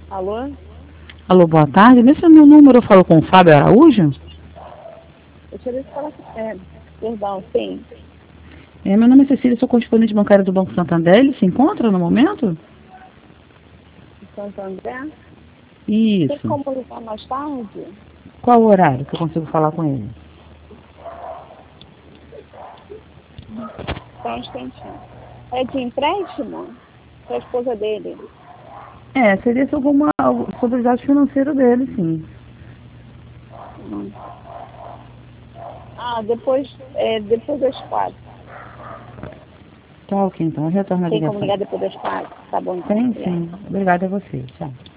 Alô? Alô, boa tarde. Nesse é meu número eu falo com o Fábio Araújo? Eu queria falar com perdão, sim. Meu nome é Cecília, sou correspondente bancária do Banco Santander. Ele se encontra no momento? Santo André. Tem Isso. como ligar mais tarde? Qual o horário que eu consigo falar com ele? Só um instantinho. É de empréstimo? Para a esposa dele. Seria sobre os dados financeiros dele, sim. Hum. Depois das 4. Tá ok, então. Eu retorno a Tem como ligação. ligar depois das 4? Tá bom, então. Tem, Obrigada. sim. Obrigada a você. Tchau.